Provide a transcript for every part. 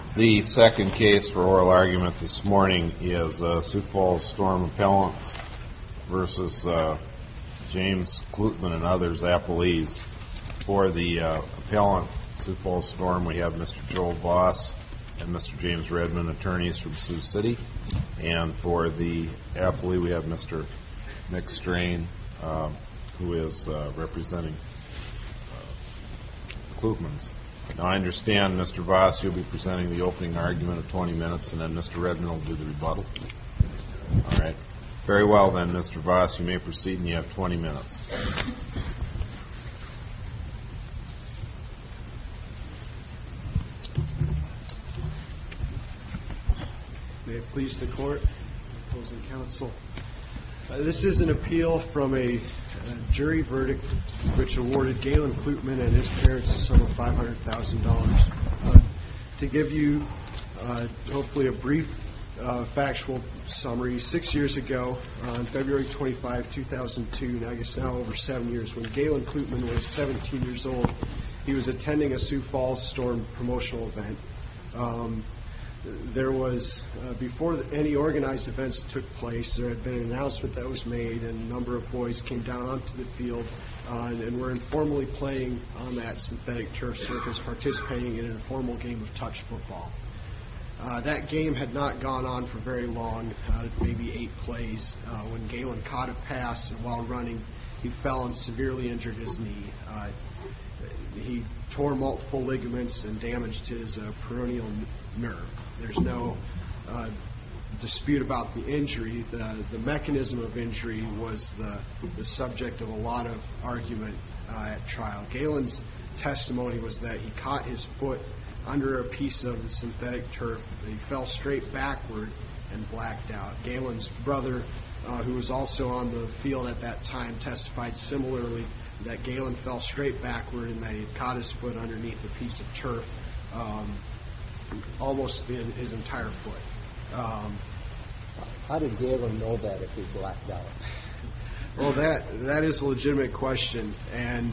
The second case for oral argument this morning is Sioux Falls Storm Appellants versus James Klutman and others, appellees. For the appellant, Sioux Falls Storm, we have Mr. Joel Voss and Mr. James Redmond, attorneys from Sioux City. And for the appellee, we have Mr. Mick Strain, who is representing Klutmans. Now, I understand, Mr. Voss, you'll be presenting the opening argument of 20 minutes, and then Mr. Redmond will do the rebuttal. All right. Very well, then, Mr. Voss, you may proceed, and you have 20 minutes. May it please the Court, opposing counsel. This is an appeal from a jury verdict which awarded Galen Klutman and his parents a sum of $500,000. To give you hopefully a brief factual summary, 6 years ago, on February 25, 2002, I guess now over 7 years, when Galen Klutman was 17 years old, he was attending a Sioux Falls Storm promotional event. There was, before any organized events took place, there had been an announcement that was made, and a number of boys came down onto the field and were informally playing on that synthetic turf surface, participating in an informal game of touch football. That game had not gone on for very long, maybe 8 plays, when Galen caught a pass, and while running, he fell and severely injured his knee. He tore multiple ligaments and damaged his peroneal nerve. There's no dispute about the injury. The mechanism of injury was the subject of a lot of argument at trial. Galen's testimony was that he caught his foot under a piece of the synthetic turf. He fell straight backward and blacked out. Galen's brother, who was also on the field at that time, testified similarly that Galen fell straight backward and that he had caught his foot underneath a piece of turf, almost his entire foot. How did Galen know that if he blacked out? Well, that is a legitimate question, and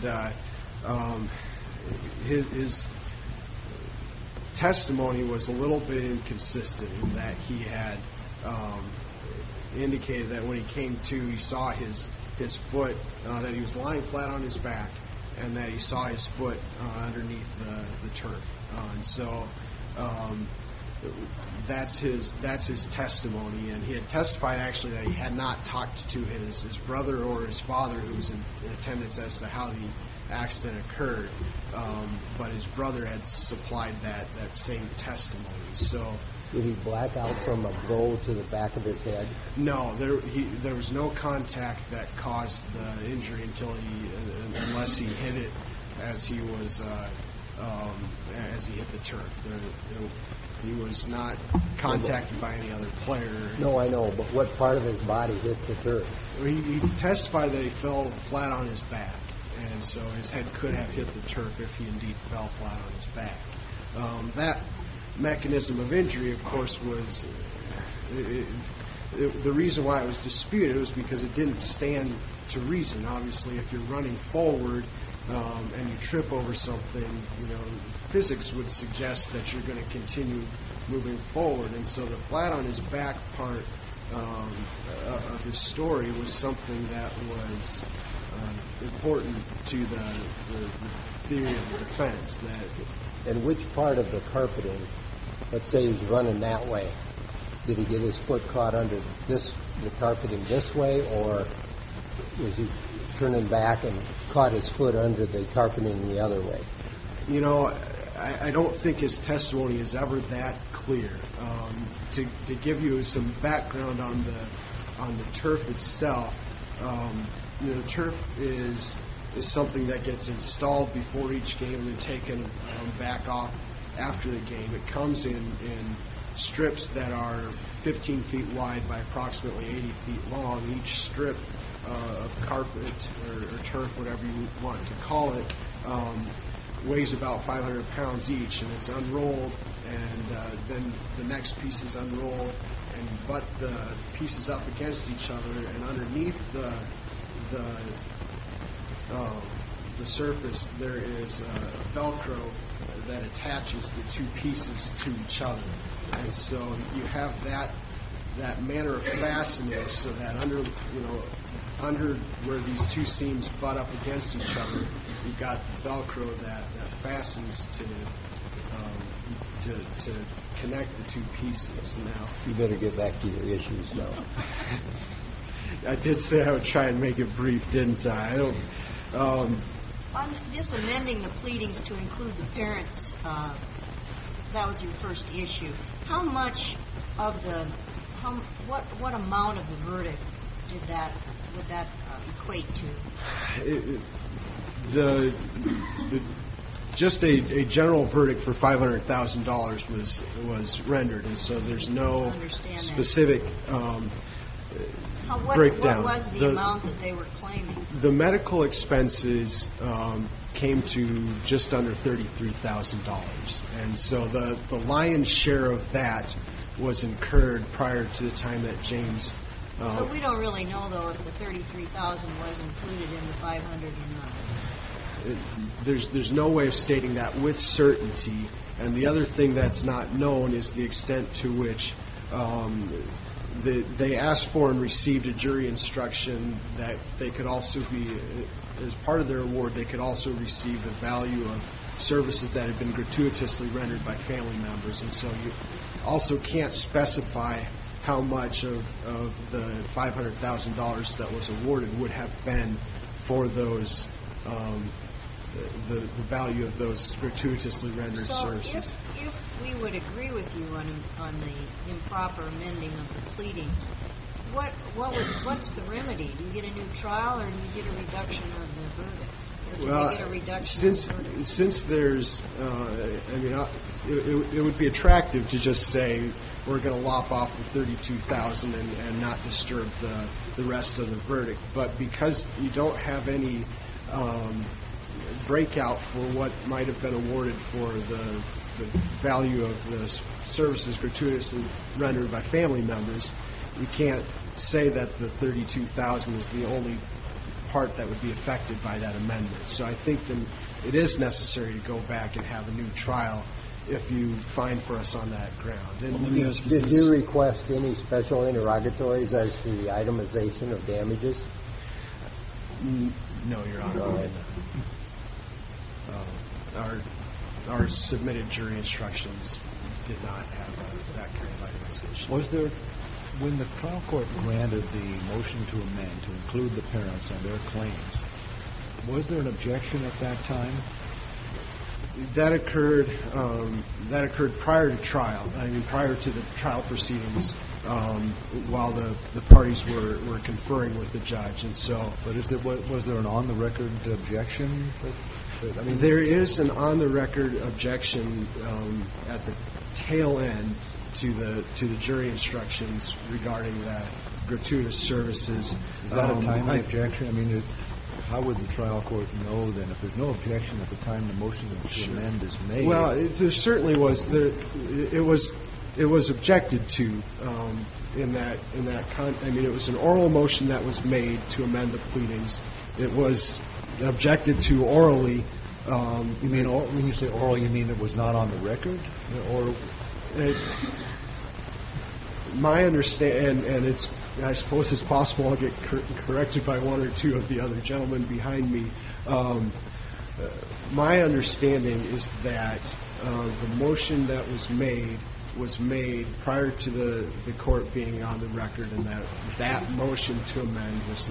his testimony was a little bit inconsistent in that he had indicated that when he came to, he saw his foot, that he was lying flat on his back, and that he saw his foot underneath the turf. And so that's his testimony. And he had testified actually that he had not talked to his brother or his father, who was in attendance, as to how the accident occurred. But his brother had supplied that same testimony. So. Did he black out from a blow to the back of his head? No, there was no contact that caused the injury unless he hit it as he hit the turf. He was not contacted by any other player. No, I know, but what part of his body hit the turf? He testified that he fell flat on his back, and so his head could have hit the turf if he indeed fell flat on his back. That mechanism of injury, of course, was the reason why it was disputed was because it didn't stand to reason. Obviously, if you're running forward and you trip over something, physics would suggest that you're going to continue moving forward. And so the flat on his back part of his story was something that was important to the theory of the defense. And which part of the carpeting, let's say he's running that way, did he get his foot caught under the carpeting this way, or was he turning back and caught his foot under the carpeting the other way? I don't think his testimony is ever that clear. To give you some background on the turf itself, the turf is something that gets installed before each game and then taken back off after the game. It comes in strips that are 15 feet wide by approximately 80 feet long. Each strip of carpet or turf, whatever you want to call it, weighs about 500 pounds each, and it's unrolled, and then the next piece is unrolled and butt the pieces up against each other, and underneath the surface there is Velcro that attaches the two pieces to each other. And so you have that manner of fastening, so that under where these two seams butt up against each other, you've got Velcro that fastens to connect the two pieces. Now, You better get back to your issues now. I did say I would try and make it brief, didn't I? On this amending the pleadings to include the parents, that was your first issue. How much of what amount of the verdict would that equate to? Just a general verdict for $500,000 was rendered, and so there's no specific breakdown. What was the amount that they were claiming? The medical expenses came to just under $33,000, and so the lion's share of that was incurred prior to the time that James. So we don't really know, though, if the $33,000 was included in the $500 or not. There's no way of stating that with certainty, and the other thing that's not known is the extent to which they asked for and received a jury instruction that they could also be, as part of their award, they could also receive the value of services that had been gratuitously rendered by family members, and so you also can't specify how much of the $500,000 that was awarded would have been for those the value of those gratuitously rendered services. So if we would agree with you on the improper amending of the pleadings, what's the remedy? Do you get a new trial, or do you get a reduction of the verdict? Or do they get a reduction of the verdict? Since there's, it would be attractive to just say we're going to lop off the $32,000 and not disturb the rest of the verdict. But because you don't have any breakout for what might have been awarded for the value of the services gratuitously rendered by family members, you can't say that the $32,000 is the only part that would be affected by that amendment. So I think that it is necessary to go back and have a new trial if you find for us on that ground. Did you request any special interrogatories as to the itemization of damages? No, Your Honor. No. Our submitted jury instructions did not have that kind of itemization. Was there, when the trial court granted the motion to amend to include the parents and their claims, was there an objection at that time? That occurred prior to trial. I mean, prior to the trial proceedings, while the parties were conferring with the judge, and so. But was there an on-the-record objection? There is an on-the-record objection at the tail end to the jury instructions regarding that gratuitous services. Is that a timely objection? I mean, how would the trial court know then if there's no objection at the time the motion to amend is made? Well, there certainly was. It was objected to in that. It was an oral motion that was made to amend the pleadings. It was objected to orally. You mean when you say oral, you mean it was not on the record, or? My understanding, and I suppose it's possible I'll get corrected by one or two of the other gentlemen behind me. My understanding is that the motion that was made prior to the court being on the record, and that motion to amend was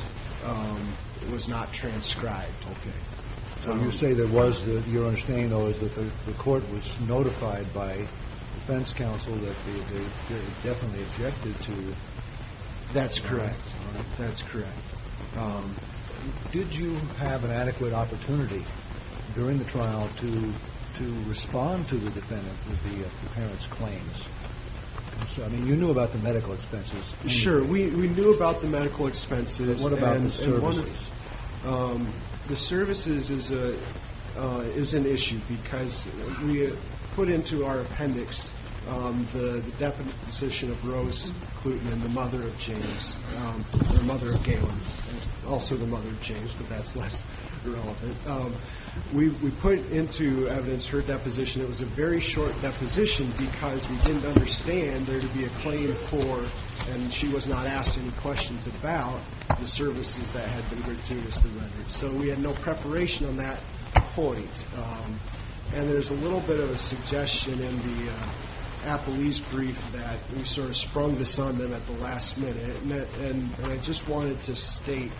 not transcribed. Okay. So you say there was your understanding, though, is that the court was notified by defense counsel that they definitely objected to. That's correct. That's correct. Did you have an adequate opportunity during the trial to respond to the defendant with the parents' claims? So, you knew about the medical expenses. Sure, we knew about the medical expenses. But what about the services? The services is an issue because we put into our appendix the deposition of Rose Cluton, the mother of James, the mother of Galen. also the mother of James, but that's less relevant. We put into evidence her deposition. It was a very short deposition because we didn't understand there to be a claim for, and she was not asked any questions about, the services that had been gratuitously rendered. So we had no preparation on that point. And there's a little bit of a suggestion in the Appellee's brief that we sort of sprung this on them at the last minute. And I just wanted to state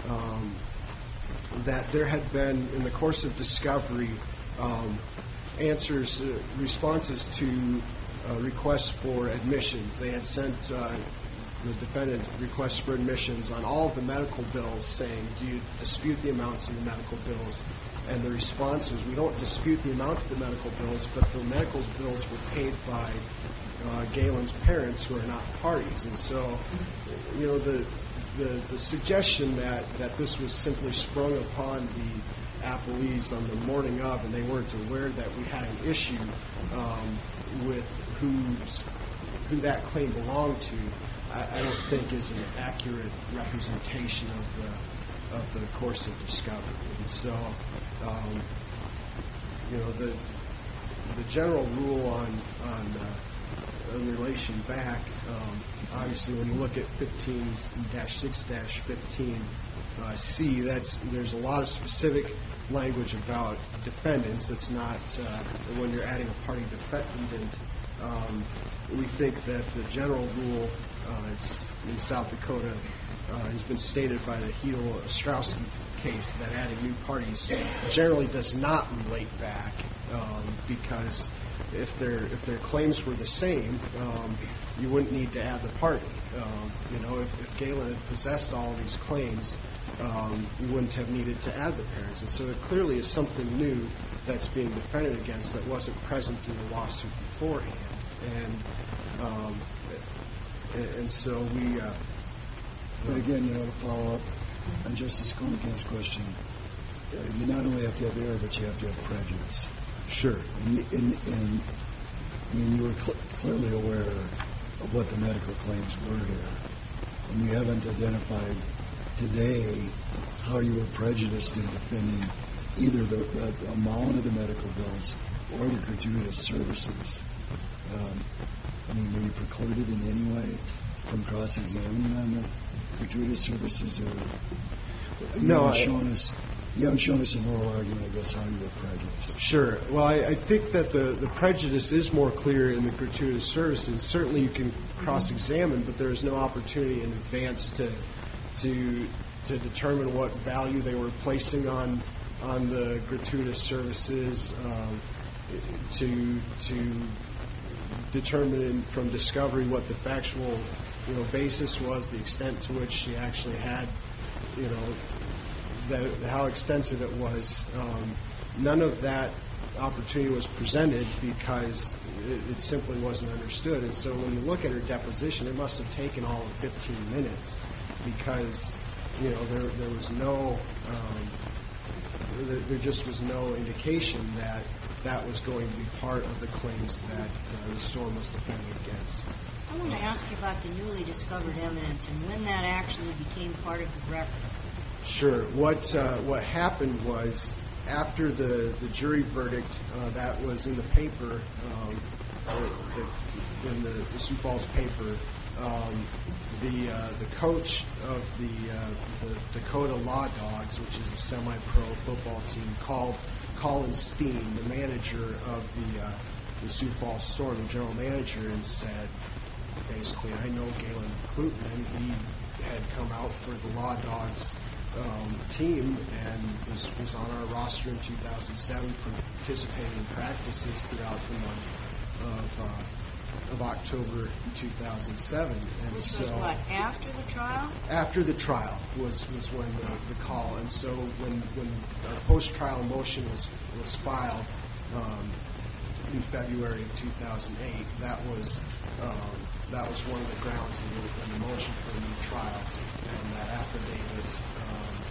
that there had been, in the course of discovery, responses to requests for admissions. They had sent the defendant requests for admissions on all of the medical bills, saying, do you dispute the amounts of the medical bills? And the response was, we don't dispute the amount of the medical bills, but the medical bills were paid by Galen's parents, who are not parties. And so, the suggestion that this was simply sprung upon the Appellees on the morning of, and they weren't aware that we had an issue with who that claim belonged to, I don't think is an accurate representation of the course of discovery. And so, the general rule on relation back, obviously when you look at 15-6-15C, there's a lot of specific language about defendants. That's not when you're adding a party defendant. We think that the general rule in South Dakota has been stated by the Hedel-Ostrowski case that adding new parties generally does not relate back, because if their claims were the same, you wouldn't need to add the party. If Galen had possessed all of these claims, you wouldn't have needed to add the parents. And so it clearly is something new that's being defended against that wasn't present in the lawsuit beforehand. And so we... But again, to follow up on Justice Cornican's question, you not only have to have error, but you have to have prejudice. Sure. And you were clearly aware of what the medical claims were here. And you haven't identified today how you were prejudiced in defending either the amount of the medical bills or the gratuitous services. Were you precluded in any way from cross-examining on the gratuitous services? No, you haven't shown us an oral argument, I guess, how you were prejudiced. Sure. Well, I think that the prejudice is more clear in the gratuitous services. Certainly you can cross-examine, but there is no opportunity in advance to determine what value they were placing on the gratuitous services, to determine from discovery what the factual basis was, the extent to which she actually had, how extensive it was. None of that opportunity was presented because it simply wasn't understood. And so when you look at her deposition, it must have taken all of 15 minutes because there was no there just was no indication that that was going to be part of the claims that the storm was defending against. I want to ask you about the newly discovered evidence and when that actually became part of the record. Sure. What happened was after the jury verdict that was in the paper, in the Sioux Falls paper, the coach of the Dakota Law Dogs, which is a semi-pro football team, called Colin Steen, the manager of the Sioux Falls Storm, the general manager, and said, basically, I know Galen Klutman. He had come out for the Law Dogs team and was on our roster in 2007 for participating in practices throughout the month of October 2007. And this so was what, after the trial? After the trial was when the call. And so when our post-trial motion was filed in February of 2008, that was one of the grounds in the motion for a new trial, and that affidavit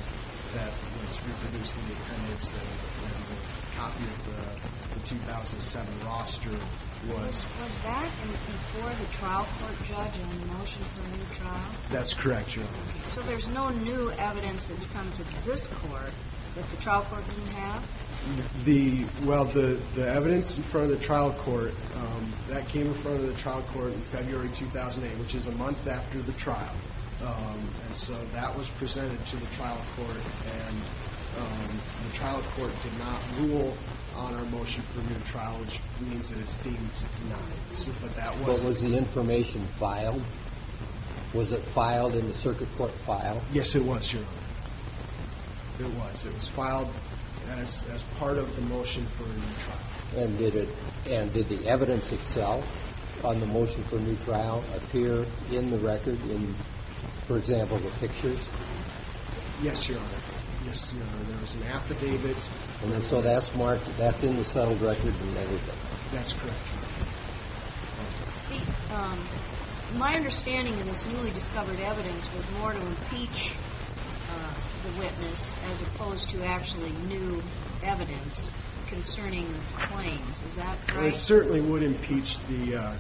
that was reproduced in the appendix, and the copy of the 2007 roster was... Was that before the trial court judge on the motion for a new trial? That's correct, Your Honor. Okay. So there's no new evidence that's come to this court that the trial court didn't have? The evidence in front of the trial court, that came in front of the trial court in February 2008, which is a month after the trial. And so that was presented to the trial court, and the trial court did not rule on our motion for a new trial, which means that it's deemed denied. So, but was the information filed? Was it filed in the circuit court file? Yes, it was, Your Honor. It was. It was filed as part of the motion for a new trial. And did the evidence itself on the motion for a new trial appear in the record in, for example, the pictures? Yes, Your Honor. Yes, Your Honor. There was an affidavit. And so that's marked, that's in the settled record and everything? That's correct, Your Honor. My understanding of this newly discovered evidence was more to impeach the witness as opposed to actually new evidence concerning the claims. Is that right? Well, it certainly would impeach the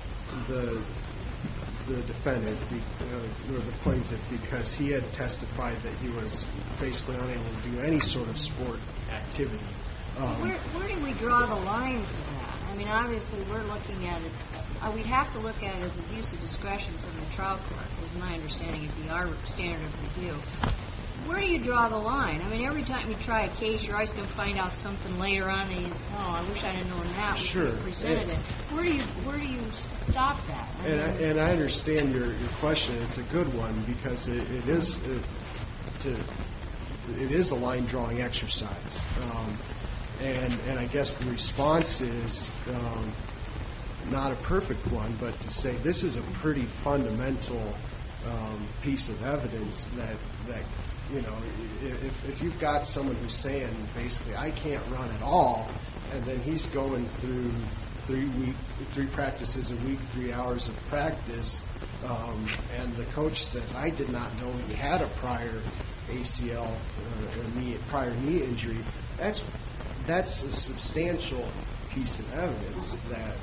defendant, or the plaintiff, because he had testified that he was basically unable to do any sort of sport activity. Where do we draw the line for that? I mean, obviously we're looking at it. We'd have to look at it as abuse of discretion from the trial court, is my understanding. It'd be our standard of review. Where do you draw the line? I mean, every time you try a case, you're always going to find out something later on that you, I wish I'd have known that. Sure. Presented it. Where do you stop that? And I understand your question. It's a good one because it is a line drawing exercise, and I guess the response is not a perfect one, but to say this is a pretty fundamental piece of evidence that if you've got someone who's saying basically I can't run at all, and then he's going through three practices a week, 3 hours of practice, and the coach says I did not know he had a prior ACL or prior knee injury, that's a substantial piece of evidence that,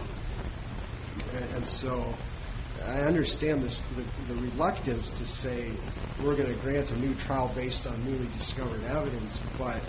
and so I understand the reluctance to say we're going to grant a new trial based on newly discovered evidence, but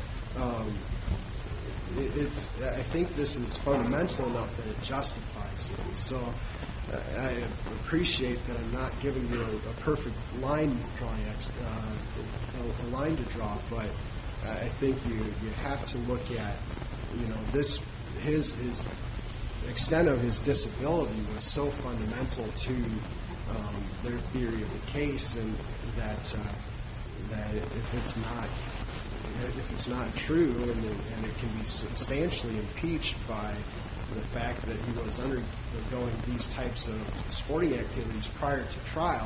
I think this is fundamental enough that it justifies it. So I appreciate that I'm not giving you a perfect line drawing, a line to draw, but I think you have to look at his extent of his disability was so fundamental to their theory of the case, and that if it's not true, and it can be substantially impeached by the fact that he was undergoing these types of sporting activities prior to trial,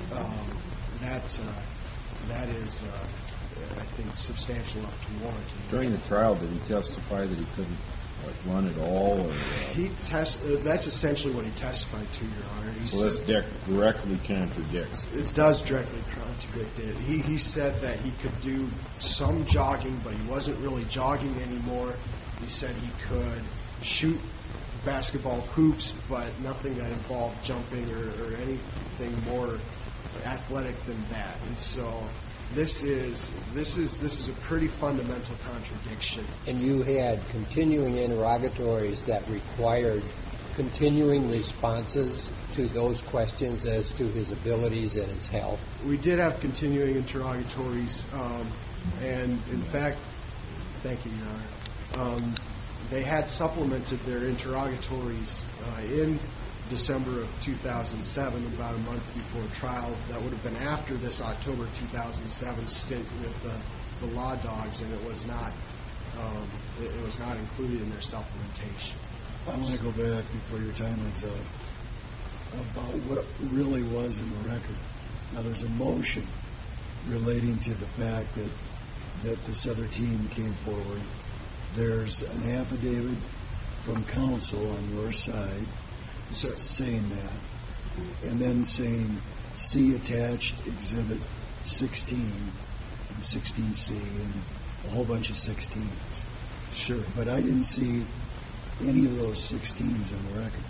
that is, I think, substantial enough to warrant it. During the trial, did he testify that he couldn't run at all? Or, that's essentially what he testified to, Your Honor. So this directly contradicts. It does directly contradict it. He said that he could do some jogging, but he wasn't really jogging anymore. He said he could shoot basketball hoops, but nothing that involved jumping or anything more athletic than that. And so this is a pretty fundamental contradiction. And you had continuing interrogatories that required continuing responses to those questions as to his abilities and his health? We did have continuing interrogatories, and in fact, thank you, Your Honor. They had supplemented their interrogatories in December of 2007, about a month before trial. That would have been after this October 2007 stint with the Law Dogs, and it was not included in their supplementation. I want to go back before your time runs out about what really was in the record. Now, there's a motion relating to the fact that this other team came forward. There's an affidavit from counsel on your side saying that, and then saying, see attached Exhibit 16, 16C and a whole bunch of 16s. Sure. But I didn't see any of those 16s in the record.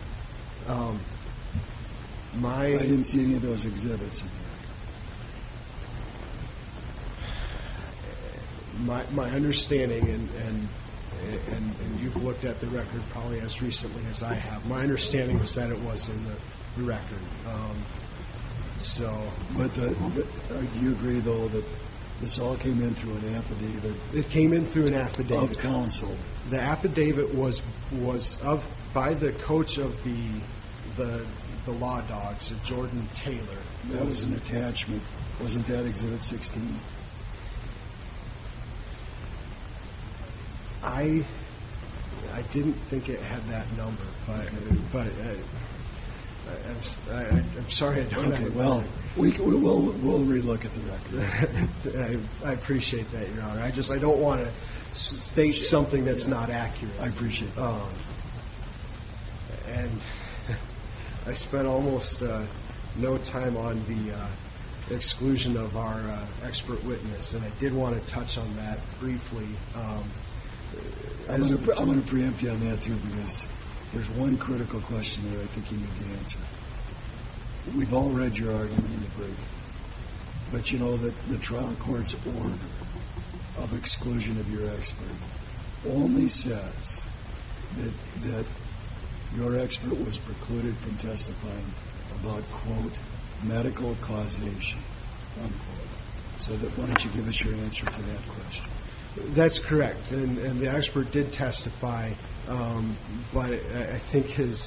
I didn't see any of those exhibits in the record. My understanding, and you've looked at the record probably as recently as I have, my understanding was that it was in the record. But do you agree, though, that this all came in through an affidavit? It came in through an affidavit. Of counsel. The affidavit was by the coach of the Law Dogs, Jordan Taylor. That was an attachment. Wasn't that Exhibit 16? I didn't think it had that number, but I'm sorry I don't. Okay, well, we'll relook at the record. I appreciate that, Your Honor. I don't want to state something that's not accurate. I appreciate that. And I spent almost no time on the exclusion of our expert witness, and I did want to touch on that briefly. I'm going to preempt you on that, too, because there's one critical question there I think you need to answer. We've all read your argument in the brief, but you know that the trial court's order of exclusion of your expert only says that your expert was precluded from testifying about, quote, medical causation, unquote. So why don't you give us your answer to that question? That's correct, and the expert did testify, but I think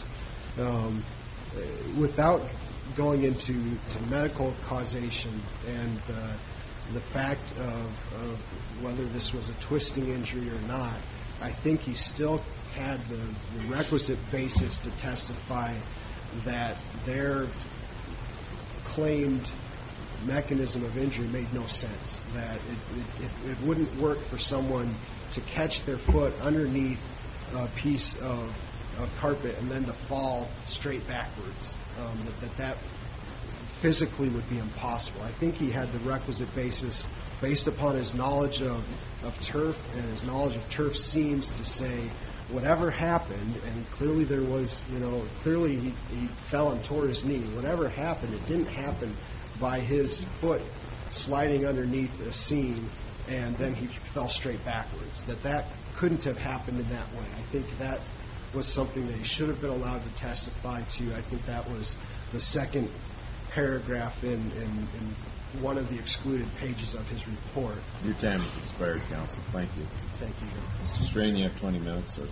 without going into medical causation and the fact of whether this was a twisting injury or not, I think he still had the requisite basis to testify that their claimed mechanism of injury made no sense, that it wouldn't work for someone to catch their foot underneath a piece of carpet and then to fall straight backwards, that physically would be impossible. I think he had the requisite basis based upon his knowledge of turf and his knowledge of turf seams to say whatever happened, and clearly there was, clearly he fell and tore his knee. Whatever happened, it didn't happen by his foot sliding underneath a seam and then he fell straight backwards. That couldn't have happened in that way. I think that was something that he should have been allowed to testify to. I think that was the second paragraph in one of the excluded pages of his report. Your time has expired, counsel. Thank you. Thank you. Mr. Strain, you have 20 minutes, sir.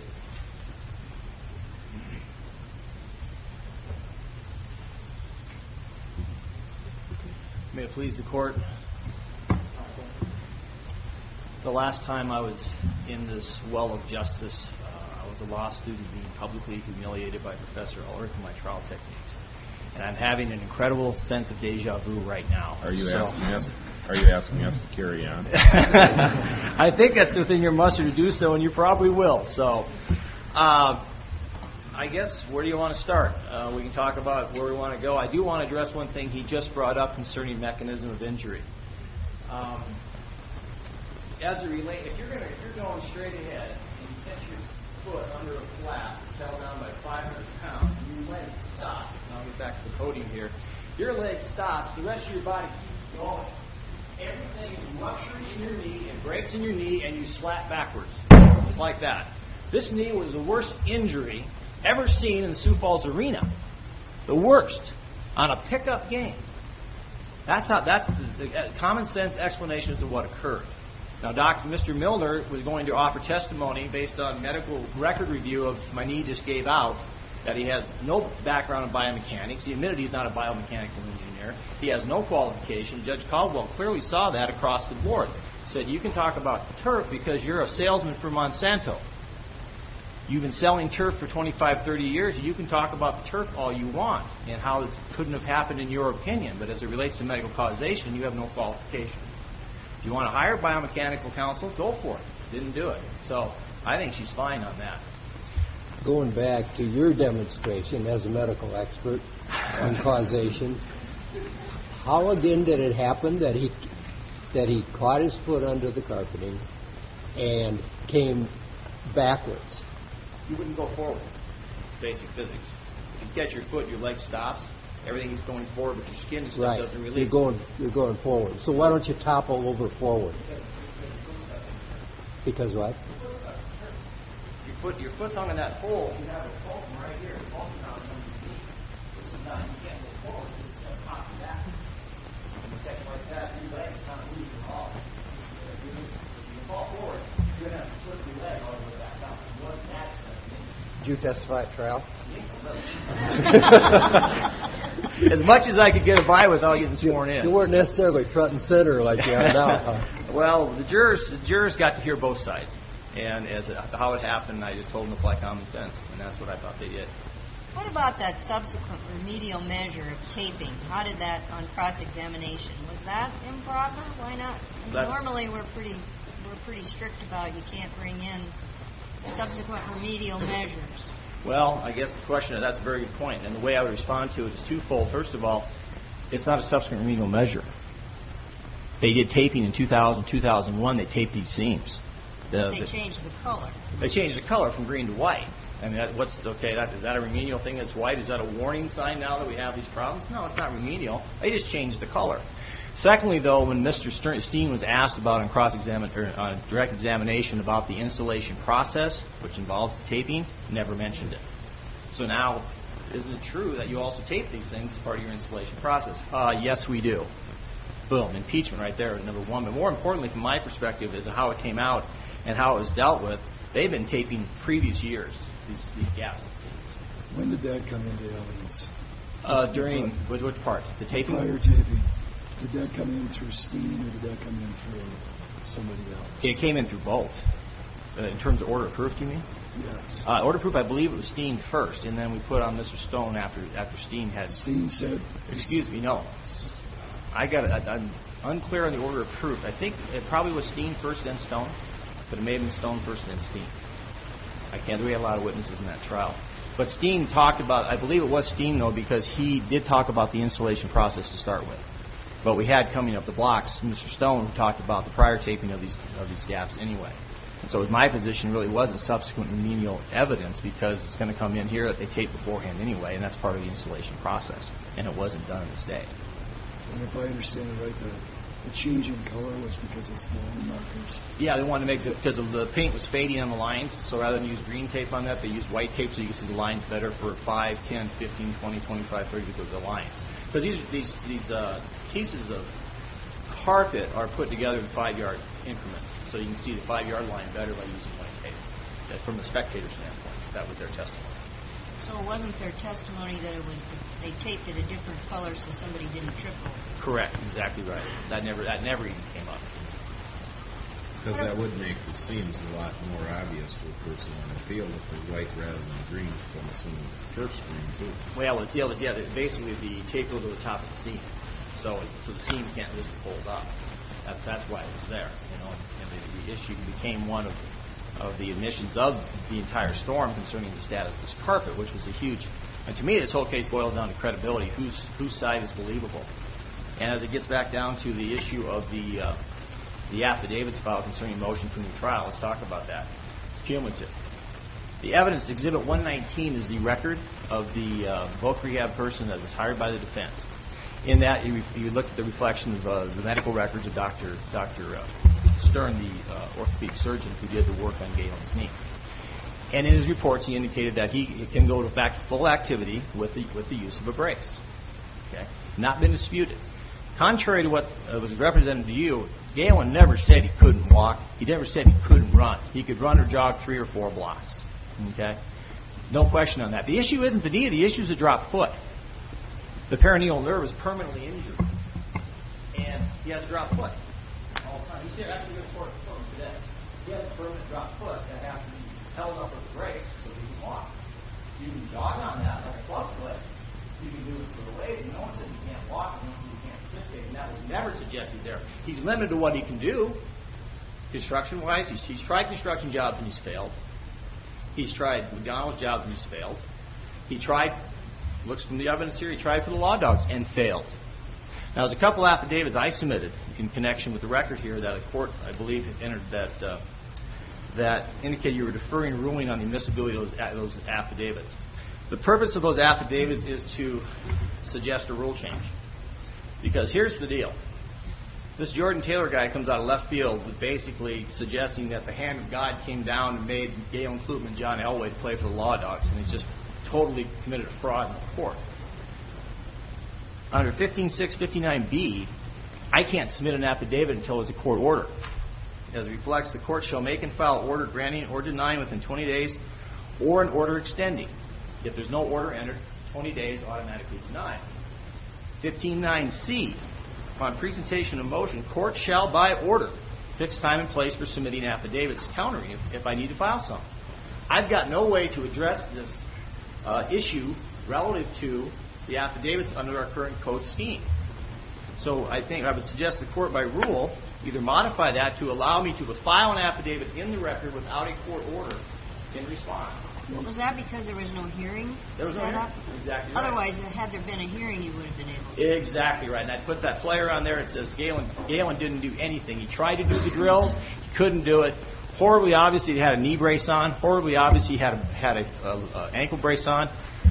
May it please the court. The last time I was in this well of justice, I was a law student being publicly humiliated by Professor Ulrich in my trial techniques. And I'm having an incredible sense of deja vu right now. Are you asking us to carry on? I think that's within your muster to do so, and you probably will. So, I guess, where do you want to start? We can talk about where we want to go. I do want to address one thing he just brought up concerning mechanism of injury. If you're going straight ahead and you catch your foot under a flap that's held down by 500 pounds, and your leg stops. Now I'll get back to the podium here. Your leg stops. The rest of your body keeps going. Everything is ruptured in your knee and breaks in your knee, and you slap backwards. It's like that. This knee was the worst injury ever seen in Sioux Falls Arena. The worst on a pickup game. That's the common sense explanation as to what occurred. Now, Mr. Milner was going to offer testimony based on medical record review of my knee just gave out, that he has no background in biomechanics. He admitted he's not a biomechanical engineer. He has no qualification. Judge Caldwell clearly saw that across the board. He said, you can talk about turf because you're a salesman for Monsanto. You've been selling turf for 25, 30 years. You can talk about the turf all you want and how this couldn't have happened in your opinion. But as it relates to medical causation, you have no qualification. If you want to hire biomechanical counsel, go for it. Didn't do it. So I think she's fine on that. Going back to your demonstration as a medical expert on causation, how again did it happen that he that he caught his foot under the carpeting and came backwards. You wouldn't go forward. Basic physics. If you catch your foot, your leg stops. Everything is going forward, but your skin and stuff doesn't release. You're going forward. So why don't you topple over forward? Because what? Your foot's hung in that hole. You have a fulcrum right here. The fulcrum now is underneath. This is not. You can't go forward. This is going to pop you back. When you catch it like that, your leg is not moving at all. If you fall forward, you're going to have to flip your leg all the way back up. What that's Did you testify at trial? As much as I could get by without getting sworn in. You weren't necessarily front and center like you are now, huh? Well, the jurors got to hear both sides. And as how it happened, I just told them to apply common sense, and that's what I thought they did. What about that subsequent remedial measure of taping? How did that on cross-examination? Was that improper? Why not? Normally we're pretty strict about you can't bring in subsequent remedial measures. Well, I guess the question, that's a very good point, and the way I would respond to it is twofold. First of all, it's not a subsequent remedial measure. They did taping in 2000, 2001. They taped these seams. They changed the color. They changed the color from green to white. I mean, is that a remedial thing that's white? Is that a warning sign now that we have these problems? No, it's not remedial. They just changed the color. Secondly, though, when Mr. Steen was asked about on direct examination about the installation process, which involves the taping, never mentioned it. So now, isn't it true that you also tape these things as part of your installation process? Yes, we do. Boom, impeachment right there, number one. But more importantly, from my perspective, is how it came out and how it was dealt with. They've been taping previous years, these gaps and seams. When did that come into evidence? During which part? The taping? Prior taping. Did that come in through Steen or did that come in through somebody else? It came in through both. In terms of order of proof, do you mean? Yes. Order of proof, I believe it was Steen first, and then we put on Mr. Stone after Steen had... Steen said... Excuse me, no. I'm unclear on the order of proof. I think it probably was Steen first, then Stone, but it may have been Stone first, then Steen. We had a lot of witnesses in that trial. But Steen talked about, I believe it was Steen, though, because he did talk about the installation process to start with. But we had coming up the blocks Mr. Stone, who talked about the prior taping of these gaps anyway. And so my position really wasn't subsequent remedial evidence because it's going to come in here that they taped beforehand anyway, and that's part of the installation process. And it wasn't done this day. And if I understand it right, the change in color was because of small markers? Yeah, they wanted to make it because the paint was fading on the lines, so rather than use green tape on that, they used white tape so you can see the lines better for 5, 10, 15, 20, 25, 30 because of the lines. Because these pieces of carpet are put together in 5-yard increments, so you can see the 5-yard line better by using white tape. From the spectator standpoint, that was their testimony. So it wasn't their testimony that they taped it a different color so somebody didn't trip over it? Correct, exactly right. That never even came up. Because that would make the seams a lot more obvious to a person on the field if they're white rather than green. So I'm assuming turf's green too. Well, basically the tape will go to the top of the seam, so the seam can't just fold up. That's why it was there, And the issue became one of the admissions of the entire storm concerning the status of this carpet, which was a huge. And to me, this whole case boils down to credibility. Whose side is believable? And as it gets back down to the issue of the affidavits filed concerning motion for new trial, let's talk about that. It's cumulative. The evidence, Exhibit 119, is the record of the voc rehab person that was hired by the defense. In that, you looked at the reflection of the medical records of Dr. Stern, the orthopedic surgeon who did the work on Galen's knee. And in his reports, he indicated that he can go to full activity with the use of a brace. Okay, not been disputed. Contrary to what was represented to you, Galen never said he couldn't walk. He never said he couldn't run. He could run or jog 3 or 4 blocks. Okay, no question on that. The issue isn't the knee. The issue is the dropped foot. The peroneal nerve is permanently injured, and he has a dropped foot all the time. He said, actually, going to report today. He has a permanent dropped foot that has to be held up with a brace so he can walk. You can jog on that like a club foot. You can do it for the weight. No one said you can't walk. No one said you can't participate. And that was never suggested there. He's limited to what he can do construction-wise. He's tried construction jobs and he's failed. He's tried McDonald's jobs and he's failed. He tried, looks from the evidence here, he tried for the law dogs and failed. Now, there's a couple affidavits I submitted in connection with the record here that a court, I believe, entered that indicated you were deferring ruling on the admissibility of those affidavits. The purpose of those affidavits is to suggest a rule change. Because here's the deal. This Jordan Taylor guy comes out of left field with basically suggesting that the hand of God came down and made Galen Klutman and John Elway to play for the Law Dogs, and he's just totally committed a fraud in the court. Under 15.659b, I can't submit an affidavit until there's a court order. As it reflects, the court shall make and file an order granting or denying within 20 days or an order extending. If there's no order entered, 20 days automatically denied. 15.9c, upon presentation of motion, court shall by order fix time and place for submitting affidavits countering if I need to file some. I've got no way to address this issue relative to the affidavits under our current code scheme. So I think I would suggest the court by rule either modify that to allow me to file an affidavit in the record without a court order in response. Was that because there was no hearing set up? Exactly right. Otherwise, had there been a hearing, you would have been able to. Exactly right. And I put that flyer on there. It says Galen didn't do anything. He tried to do the drills. He couldn't do it. Horribly obviously he had a knee brace on. Horribly obviously he had a ankle brace on.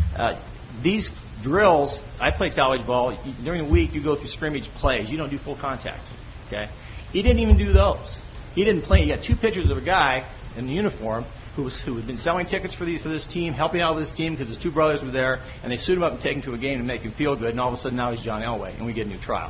These drills, I played college ball. During the week, you go through scrimmage plays. You don't do full contact. Okay? He didn't even do those. He didn't play. He got two pictures of a guy in the uniform who had been selling tickets for this team, helping out with this team because his two brothers were there, and they suit him up and take him to a game to make him feel good, and all of a sudden now he's John Elway, and we get a new trial.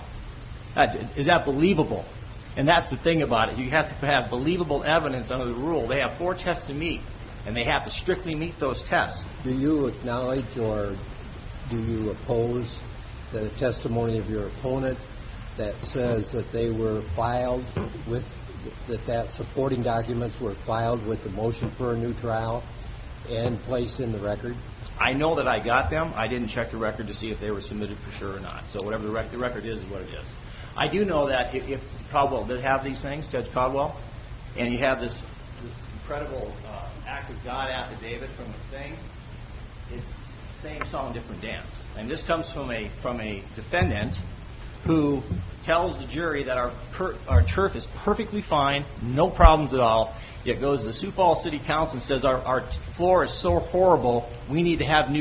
Is that believable? And that's the thing about it. You have to have believable evidence under the rule. They have 4 tests to meet, and they have to strictly meet those tests. Do you acknowledge or do you oppose the testimony of your opponent that says that they were filed with that supporting documents were filed with the motion for a new trial and placed in the record? I know that I got them. I didn't check the record to see if they were submitted for sure or not. So whatever the record is what it is. I do know that if Caldwell did have these things, Judge Caldwell, and you have this incredible act of God affidavit from the thing, it's same song, different dance. And this comes from a defendant who tells the jury that our turf is perfectly fine, no problems at all, yet goes to the Sioux Falls City Council and says our floor is so horrible, we need to have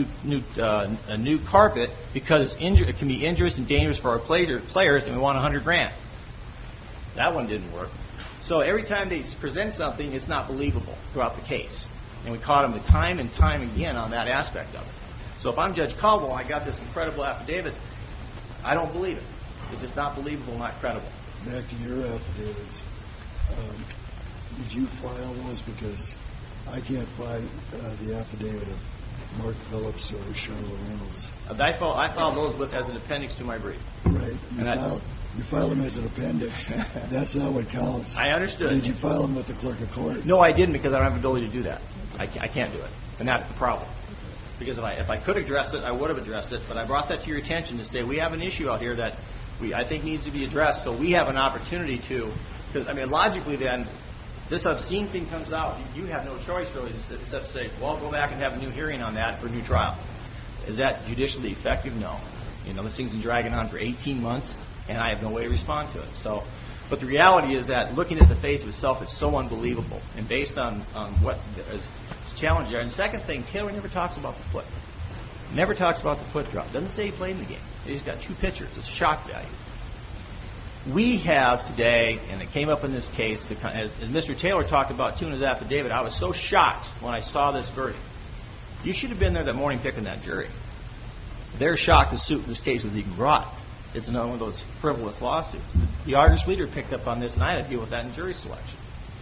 a new carpet because it can be injurious and dangerous for our players, and we want $100,000. That one didn't work. So every time they present something, it's not believable throughout the case. And we caught them time and time again on that aspect of it. So if I'm Judge Caldwell, I got this incredible affidavit, I don't believe it. It's just not believable, not credible. Back to your affidavits. Did you file those? Because I can't find the affidavit of Mark Phillips or Charlotte Reynolds. I filed those as an appendix to my brief. Right. You file them as an appendix. That's not what counts. I understood. Did you file them with the clerk of court? No, I didn't because I don't have the ability to do that. I can't do it. And that's the problem. Because if I could address it, I would have addressed it. But I brought that to your attention to say we have an issue out here that I think needs to be addressed. So we have an opportunity to, because logically then, this obscene thing comes out. You have no choice really except to say, well, go back and have a new hearing on that for a new trial. Is that judicially effective? No. This thing's been dragging on for 18 months, and I have no way to respond to it. So, but the reality is that looking at the face of itself, it's so unbelievable. And based on what is challenged there. And the second thing, Taylor never talks about the foot. Never talks about the foot drop. Doesn't say he played in the game. He's got 2 pictures. It's a shock value. We have today, and it came up in this case, as Mr. Taylor talked about too in his affidavit, I was so shocked when I saw this verdict. You should have been there that morning picking that jury. They're shocked this case was even brought. It's another one of those frivolous lawsuits. The Argus leader picked up on this, and I had to deal with that in jury selection.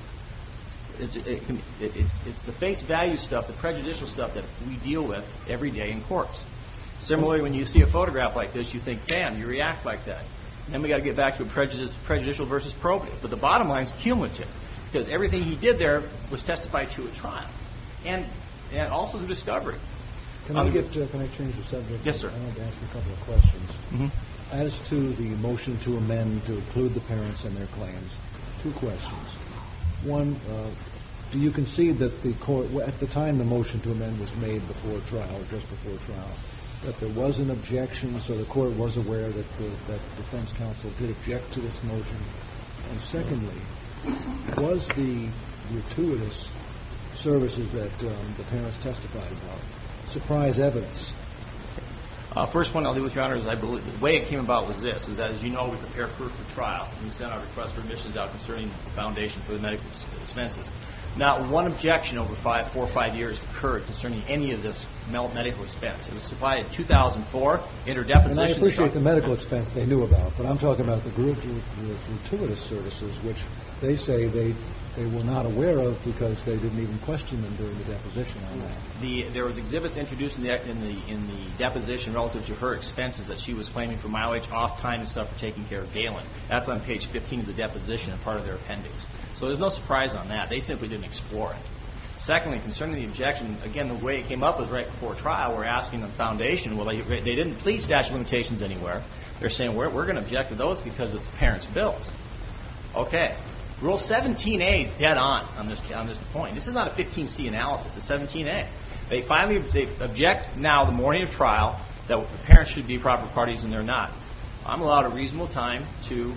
It's the face value stuff, the prejudicial stuff that we deal with every day in courts. Similarly, when you see a photograph like this, you think, bam, you react like that. And then we got to get back to a prejudicial versus probative. But the bottom line is cumulative, because everything he did there was testified to at trial, and also the discovery. Can I change the subject? Yes, sir. I want to ask a couple of questions. Mm-hmm. As to the motion to amend to include the parents and their claims, 2 questions. One, do you concede that the court, at the time the motion to amend was made before trial, or just before trial, that there was an objection, so the court was aware that that defense counsel did object to this motion? And secondly, was the gratuitous services that the parents testified about surprise evidence? First one I'll do with Your Honor is I believe the way it came about was this, is that as you know, we prepare proof for trial, and we sent our request for admissions out concerning the foundation for the medical expenses. Not one objection over 4 or 5 years occurred concerning any of this medical expense. It was supplied in 2004, entered deposition. And I appreciate the medical expense they knew about, but I'm talking about the gratuitous services, which they say they were not aware of because they didn't even question them during the deposition on that. There was exhibits introduced in the deposition relative to her expenses that she was claiming for mileage, off time, and stuff for taking care of Galen. That's on page 15 of the deposition and part of their appendix. So there's no surprise on that. They simply didn't explore it. Secondly, concerning the objection, again, the way it came up was right before trial. We're asking the foundation, well, they didn't plead statute of limitations anywhere. They're saying, we're going to object to those because of the parents' bills. Okay. Rule 17A is dead on this point. This is not a 15C analysis. It's 17A. They object now, the morning of trial, that the parents should be proper parties and they're not. I'm allowed a reasonable time to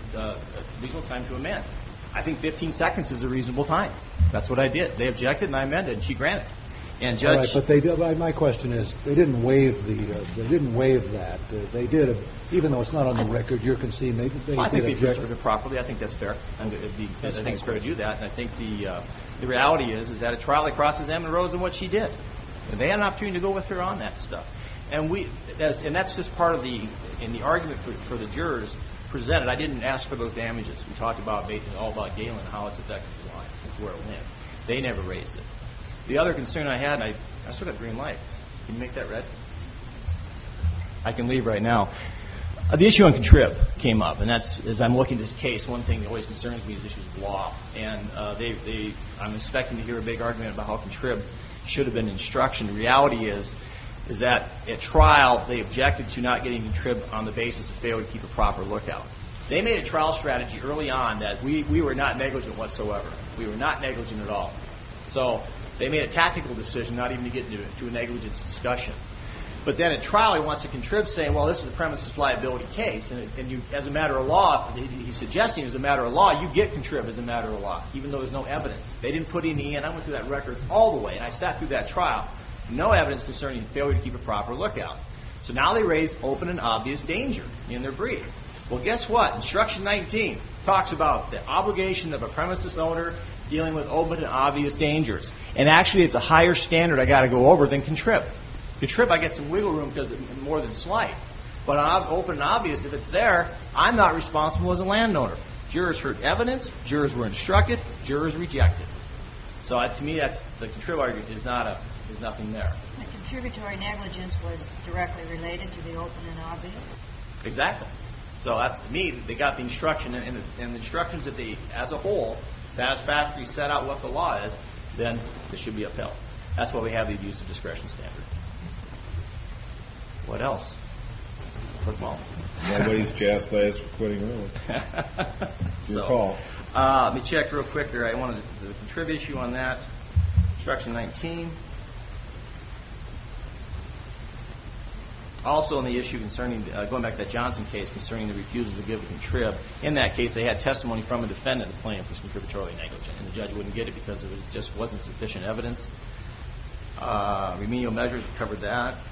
amend. I think 15 seconds is a reasonable time. That's what I did. They objected and I amended, and she granted. And Judge, all right, but my question is, they didn't waive that. They did, even though it's not on the record. You're conceding they I think did they object. preserved it properly. I think that's fair. I think it's fair to do that. And I think the reality is that at trial they cross-examined Rose on what she did. And they had an opportunity to go with her on that stuff. And that's just part of the argument for the jurors presented. I didn't ask for those damages. We talked about all about Galen, how it's affected the line. That's where it went. They never raised it. The other concern I had, and I still got green light. Can you make that red? I can leave right now. The issue on contrib came up, and that's, as I'm looking at this case, one thing that always concerns me is issues of law. And I'm expecting to hear a big argument about how contrib should have been instruction. The reality is that at trial they objected to not getting contrib on the basis of failure to keep a proper lookout. They made a trial strategy early on that we were not negligent whatsoever. We were not negligent at all. So they made a tactical decision not even to get into a negligence discussion. But then at trial he wants a contrib saying, well, this is a premises liability case, and you, as a matter of law, he's suggesting as a matter of law, you get contrib as a matter of law, even though there's no evidence. They didn't put any in. I went through that record all the way, and I sat through that trial. No evidence concerning failure to keep a proper lookout. So now they raise open and obvious danger in their brief. Well, guess what? Instruction 19 talks about the obligation of a premises owner dealing with open and obvious dangers. And actually, it's a higher standard I got to go over than contrib. Contrib, I get some wiggle room because it's more than slight. But on open and obvious, if it's there, I'm not responsible as a landowner. Jurors heard evidence, jurors were instructed, jurors rejected. So to me, that's the contrib argument is nothing there. The contributory negligence was directly related to the open and obvious? Exactly. So that's, to me, they got the instruction, and the instructions that they, as a whole, satisfactorily set out what the law is, then it should be upheld. That's why we have the abuse of discretion standard. What else? Football. Nobody's chastised for quitting early. Your call. Let me check real quick here. I wanted the contrib issue on that. Instruction 19. Also on the issue concerning, going back to that Johnson case concerning the refusal to give a contrib, in that case they had testimony from a defendant the plaintiff was contributory negligent, and the judge wouldn't get it because it just wasn't sufficient evidence. Remedial measures, we covered that.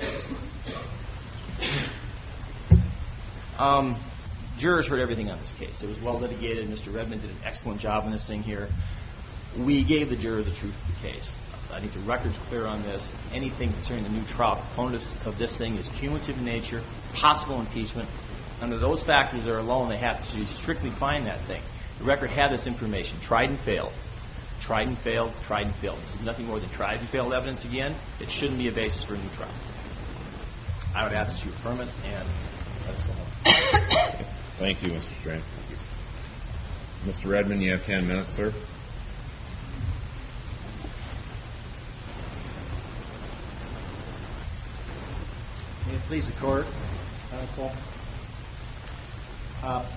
Jurors heard everything on this case. It was well litigated. Mr. Redmond did an excellent job in this thing here. We gave the juror the truth of the case. I think the record's clear on this. Anything concerning the new trial component of this thing is cumulative in nature, possible impeachment. Under those factors that are alone, they have to strictly find that thing. The record had this information. Tried and failed. Tried and failed. Tried and failed. This is nothing more than tried and failed evidence again. It shouldn't be a basis for a new trial. I would ask that you affirm it, and let's go home. Thank you, Mr. Strain. Mr. Redmond, you have 10 minutes, sir. May it please the court, counsel. I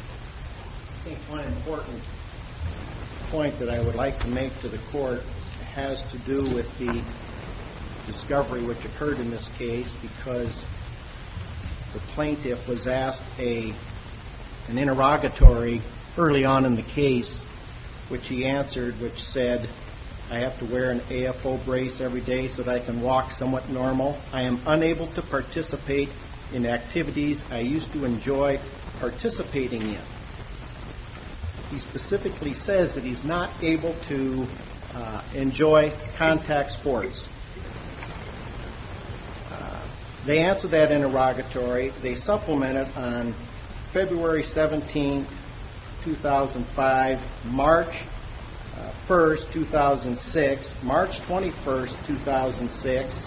think one important point that I would like to make to the court has to do with the discovery which occurred in this case, because the plaintiff was asked an interrogatory early on in the case, which he answered, which said, I have to wear an AFO brace every day so that I can walk somewhat normal. I am unable to participate in activities I used to enjoy participating in. He specifically says that he's not able to enjoy contact sports. They answered that interrogatory. They supplemented on February 17, 2005, March 1st, 2006, March 21st, 2006,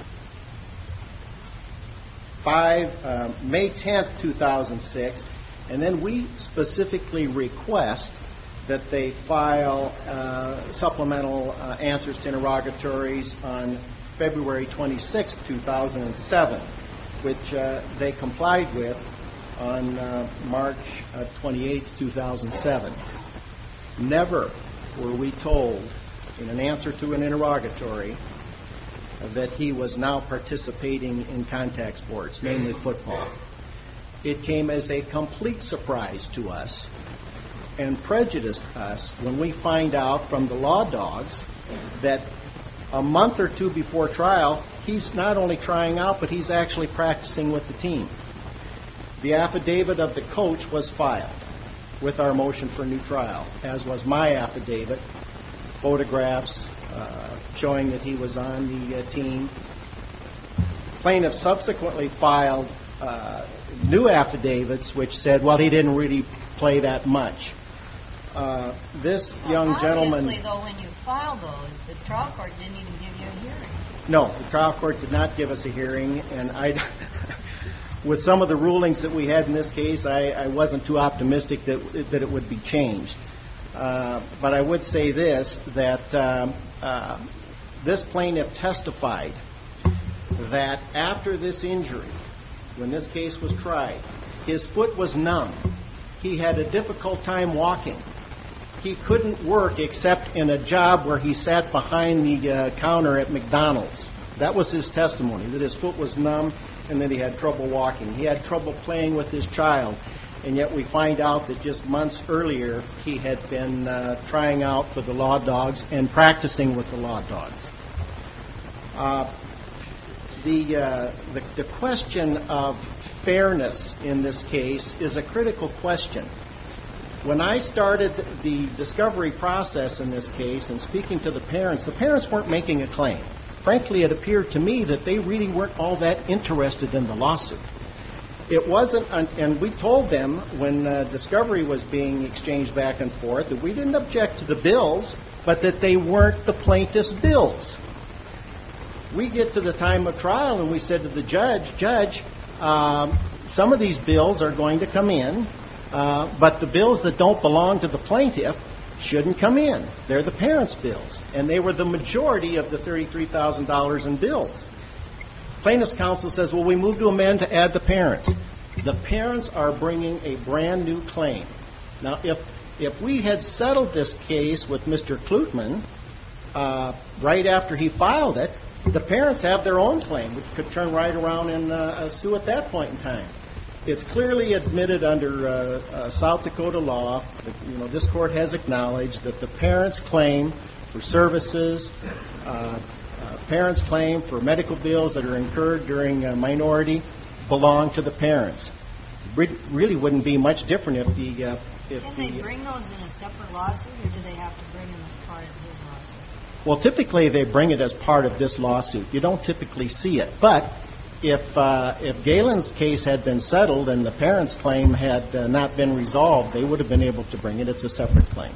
May 10th, 2006, and then we specifically request that they file supplemental answers to interrogatories on February 26, 2007, which they complied with on March 28, 2007. Never were we told in an answer to an interrogatory that he was now participating in contact sports, namely football. It came as a complete surprise to us and prejudiced us when we find out from the law dogs that a month or two before trial, he's not only trying out, but he's actually practicing with the team. The affidavit of the coach was filed with our motion for new trial, as was my affidavit, photographs showing that he was on the team. Plaintiff subsequently filed new affidavits which said, well, he didn't really play that much. This young gentleman... Obviously, though, when you filed those, the trial court didn't even give you a hearing. No, the trial court did not give us a hearing, and with some of the rulings that we had in this case, I wasn't too optimistic that it would be changed. But I would say this, that this plaintiff testified that after this injury, when this case was tried, his foot was numb. He had a difficult time walking. He couldn't work except in a job where he sat behind the counter at McDonald's. That was his testimony, that his foot was numb and that he had trouble walking. He had trouble playing with his child, and yet we find out that just months earlier he had been trying out for the Law Dogs and practicing with the Law Dogs. The question of fairness in this case is a critical question. When I started the discovery process in this case and speaking to the parents weren't making a claim. Frankly, it appeared to me that they really weren't all that interested in the lawsuit. It wasn't, and we told them when discovery was being exchanged back and forth that we didn't object to the bills, but that they weren't the plaintiff's bills. We get to the time of trial and we said to the judge, some of these bills are going to come in, but the bills that don't belong to the plaintiff shouldn't come in. They're the parents' bills, and they were the majority of the $33,000 in bills. Plaintiff's counsel says, well, we move to amend to add the parents. The parents are bringing a brand new claim. Now, if we had settled this case with Mr. Klutman right after he filed it, the parents have their own claim, which could turn right around and sue at that point in time. It's clearly admitted under South Dakota law that this court has acknowledged that the parents' claim for services, parents' claim for medical bills that are incurred during a minority belong to the parents. It really wouldn't be much different if the... Can they bring those in a separate lawsuit, or do they have to bring them as part of his lawsuit? Well, typically they bring it as part of this lawsuit. You don't typically see it. But if Galen's case had been settled and the parents' claim had not been resolved, they would have been able to bring it. It's a separate claim.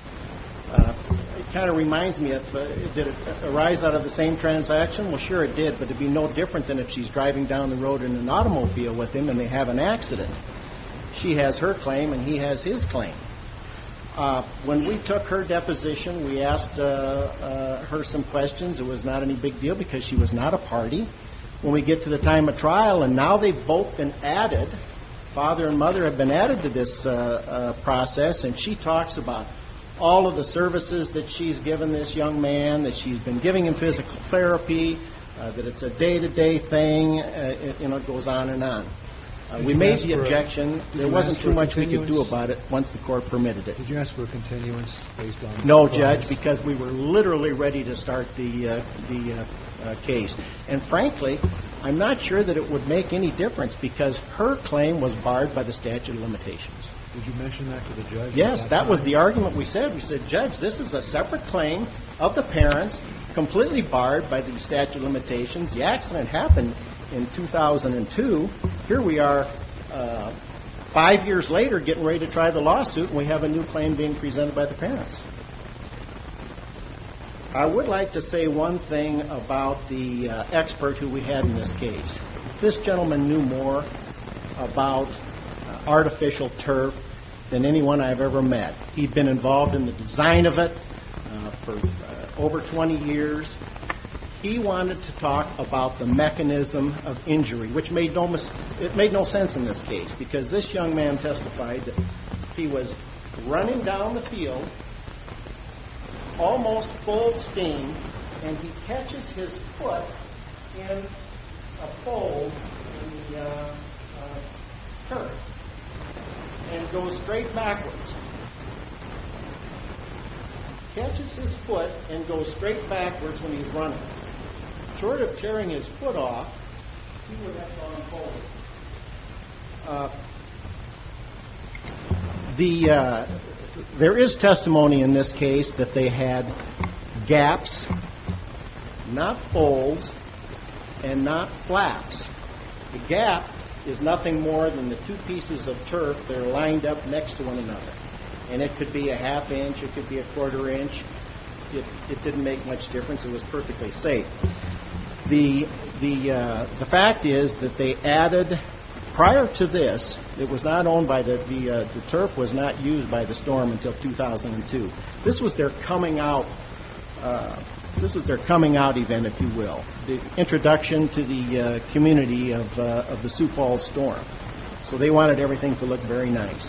It kind of reminds me of, did it arise out of the same transaction? Well, sure it did, but it'd be no different than if she's driving down the road in an automobile with him and they have an accident. She has her claim and he has his claim. When we took her deposition, we asked her some questions. It was not any big deal because she was not a party. When we get to the time of trial, and now they've both been added, father and mother have been added to this process, and she talks about all of the services that she's given this young man, that she's been giving him physical therapy, that it's a day-to-day thing. It goes on and on. We made the objection. There wasn't too much we could do about it once the court permitted it. Did you ask for a continuance based on... No, Judge, because we were literally ready to start the case. And frankly, I'm not sure that it would make any difference because her claim was barred by the statute of limitations. Did you mention that to the judge? Yes, that was the argument we said. We said, Judge, this is a separate claim of the parents, completely barred by the statute of limitations. The accident happened in 2002. Here we are 5 years later getting ready to try the lawsuit, and we have a new claim being presented by the parents. I would like to say one thing about the expert who we had in this case. This gentleman knew more about artificial turf than anyone I've ever met. He'd been involved in the design of it for over 20 years. He wanted to talk about the mechanism of injury, which made no sense in this case, because this young man testified that he was running down the field, almost full steam, and he catches his foot in a fold in the turf and goes straight backwards. Catches his foot and goes straight backwards when he's running. Short of tearing his foot off, he would have gone forward. There is testimony in this case that they had gaps, not folds, and not flaps. The gap is nothing more than the two pieces of turf that are lined up next to one another. And it could be a half inch, it could be a quarter inch. It didn't make much difference. It was perfectly safe. The fact is that they added, prior to this, it was not owned by the turf was not used by the Storm until 2002. This was their coming out. This was their coming out event, if you will, the introduction to the community of the Sioux Falls Storm. So they wanted everything to look very nice.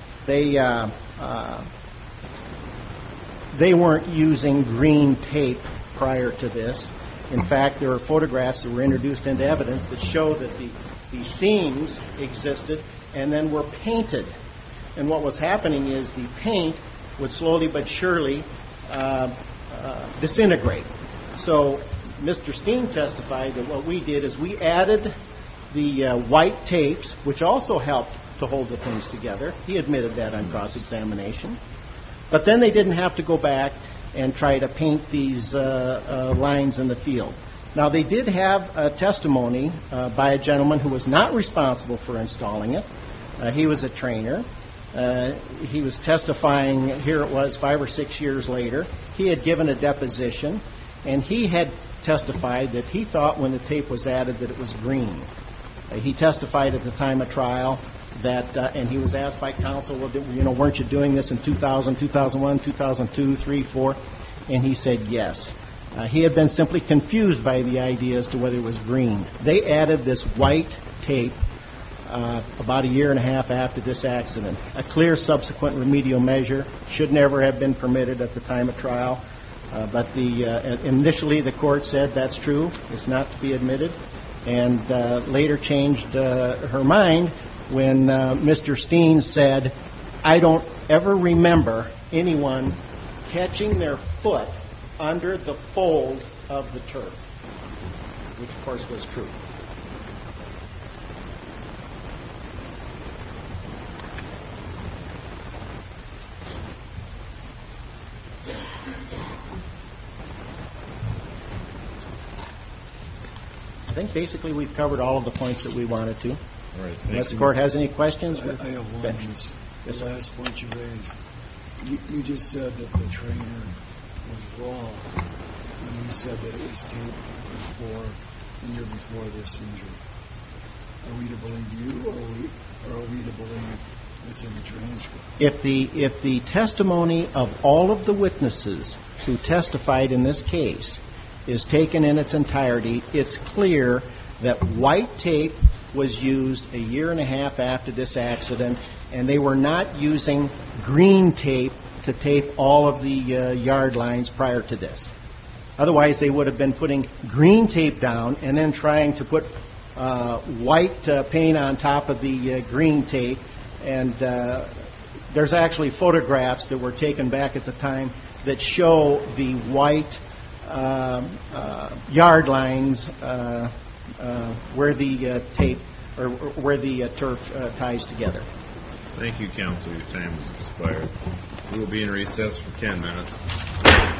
They weren't using green tape prior to this. In fact, there are photographs that were introduced into evidence that show that the seams existed and then were painted. And what was happening is the paint would slowly but surely disintegrate. So Mr. Steen testified that what we did is we added the white tapes, which also helped to hold the things together. He admitted that on cross-examination. But then they didn't have to go back and try to paint these lines in the field. Now, they did have a testimony by a gentleman who was not responsible for installing it. He was a trainer. He was testifying, here it was 5 or 6 years later. He had given a deposition, and he had testified that he thought when the tape was added that it was green. He testified at the time of trial that, and he was asked by counsel, well, weren't you doing this in 2000, 2001, 2002, 3, 4? And he said yes. He had been simply confused by the idea as to whether it was green. They added this white tape about a year and a half after this accident. A clear subsequent remedial measure should never have been permitted at the time of trial. But initially the court said that's true, it's not to be admitted, and later changed her mind when Mr. Steen said, I don't ever remember anyone catching their foot under the fold of the turf, which of course was true. I think basically we've covered all of the points that we wanted to. All right, Unless the court has any questions. I have one. The last point you raised. You just said that the trainer was wrong when he said that it was taped the year before this injury. Are we to believe you, or are we to believe it's in the transcript? If the testimony of all of the witnesses who testified in this case is taken in its entirety, it's clear that white tape was used a year and a half after this accident, and they were not using green tape to tape all of the yard lines prior to this. Otherwise, they would have been putting green tape down and then trying to put white paint on top of the green tape. And there's actually photographs that were taken back at the time that show the white yard lines where the tape or where the turf ties together. Thank you, counsel. Your time has expired. We will be in recess for 10 minutes.